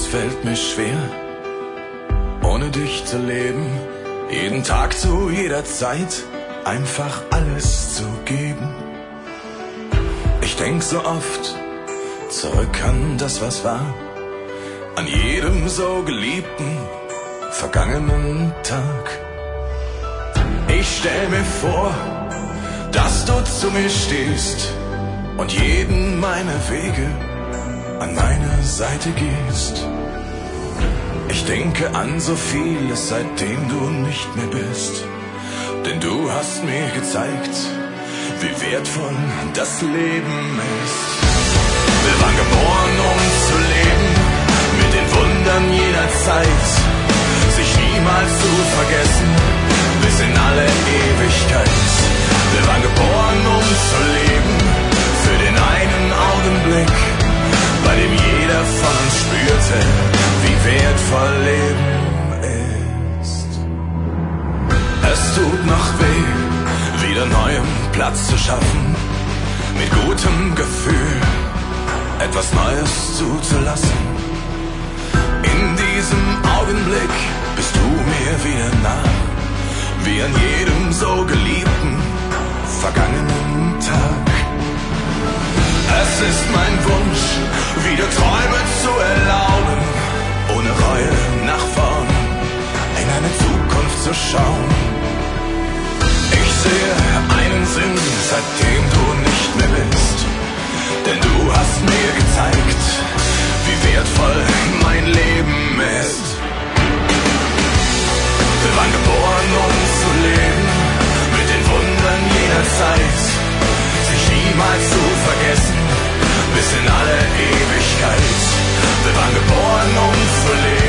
fällt mir schwer, ohne dich zu leben, jeden Tag zu jeder Zeit einfach alles zu geben. Ich denk so oft zurück an das, was war, an jedem so geliebten, vergangenen Tag. Ich stell mir vor, dass du zu mir stehst und jeden meiner Wege an meine Seite gehst. Ich denke an so vieles, seitdem du nicht mehr bist, denn du hast mir gezeigt, wie wertvoll das Leben ist. Wir waren geboren, um zu leben, mit den Wundern jener Zeit, sich niemals zu vergessen, bis in alle Ewigkeit. Wir waren geboren, um zu leben, für den einen Augenblick, bei dem jeder von uns spürte, wie wertvoll Leben ist. Es tut noch weh, wieder neuem Platz zu schaffen, mit gutem Gefühl etwas Neues zuzulassen. In diesem Augenblick bist du mir wieder nah, wie an jedem so geliebten, vergangenen Tag. Es ist mein Wunsch, wieder Träume zu erlauben, ohne Reue nach vorn in eine Zukunft zu schauen. Ich sehe einen Sinn, seitdem du nicht mehr bist, denn du hast mir gezeigt, wie wertvoll mein Leben ist. Wir waren geboren, um zu leben, mit den Wundern jener Zeit, sich niemals zu vergessen, bis in alle Ewigkeit. Wir waren geboren, um zu leben,